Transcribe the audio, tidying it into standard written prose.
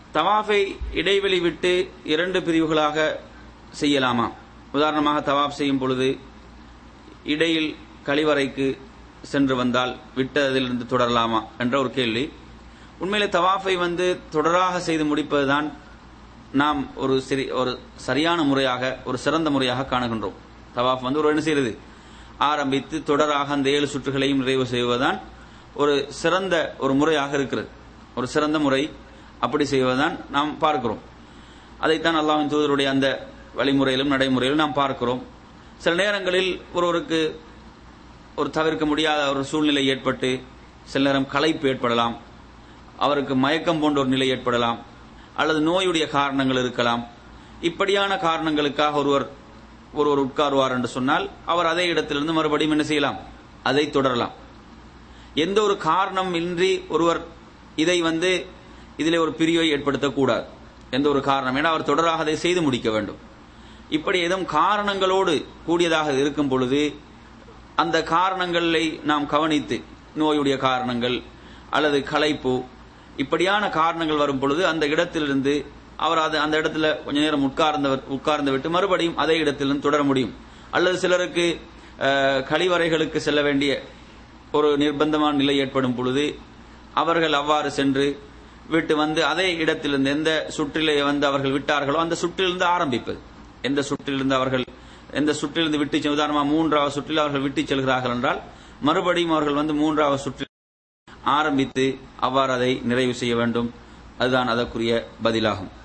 தவாஃபை இடைவெளி விட்டு 2 பிரிவுகளாக செய்யலாமா? உதாரணமாக தவாஃப் செய்யும் பொழுது இடையில் கழிவறைக்கு சென்று வந்தால் விட்டதிலிருந்து தொடரலாமா என்ற ஒரு கேள்வி. உண்மையிலே தவாஃபை தொடராக செய்து முடிப்பதுதான் நாம் ஒரு சரியான முறையாக, ஒரு சிறந்த முறையாக காணுகின்றோம். தவாஃப் ஒரு என்ன செய்யறது, ஆரம்பித்து தொடராக அந்த 7 சுற்றுகளையும் நிறைவு செய்வதுதான் ஒரு சிறந்த ஒரு முறையாக இருக்கிறது. ஒரு சிறந்த முறை அப்படி செய்வதுதான் நாம் பார்க்கிறோம். அதைத்தான் அல்லாஹ்வின் தூதருடைய அந்த வழிமுறையிலும் நடைமுறையிலும் நாம் பார்க்கிறோம். சில நேரங்களில் ஒருவருக்கு ஒரு தவிர்க்க முடியாத ஒரு சூழ்நிலை ஏற்பட்டு சில நேரம் களைப்பு ஏற்படலாம், அவருக்கு மயக்கம் போன்ற ஒரு நிலை ஏற்படலாம், அல்லது நோயுடைய காரணங்கள் இருக்கலாம். இப்படியான காரணங்களுக்காக ஒருவர் உட்காருவார் என்று சொன்னால் அவர் அதே இடத்திலிருந்து மறுபடியும் என்ன செய்யலாம், அதை தொடரலாம். எந்த ஒரு காரணம் இன்றி ஒருவர் இதை இதிலே ஒரு பிரிவை ஏற்படுத்தக்கூடாது. எந்த ஒரு காரணம், ஏன்னா அவர் தொடராக அதை செய்து முடிக்க வேண்டும். இப்படி ஏதும் காரணங்களோடு கூடியதாக இருக்கும் பொழுது அந்த காரணங்களை நாம் கவனித்து, நோயுடைய காரணங்கள் அல்லது களைப்பு, இப்படியான காரணங்கள் வரும் பொழுது அந்த இடத்திலிருந்து அவர் அந்த இடத்துல கொஞ்ச நேரம் உட்கார்ந்து விட்டு மறுபடியும் அதே இடத்திலிருந்து தொடர முடியும். அல்லது சிலருக்கு கழிவறைகளுக்கு செல்ல வேண்டிய ஒரு நிர்பந்தமான நிலை ஏற்படும் பொழுது அவர்கள் அவ்வாறு சென்று விட்டு அதே இடத்திலிருந்து எந்த சுற்றிலே அவர்கள் விட்டார்களோ அந்த சுற்றிலிருந்து ஆரம்பிப்பது. எந்த சுற்றிலிருந்து விட்டு, உதாரணமாக 3வது சுற்றில் அவர்கள் விட்டு செல்கிறார்கள் என்றால் மறுபடியும் அவர்கள் 3வது சுற்றில் ஆரம்பித்து அவ்வாறு அதை நிறைவு செய்ய வேண்டும். அதுதான் அதற்குரிய பதிலாகும்.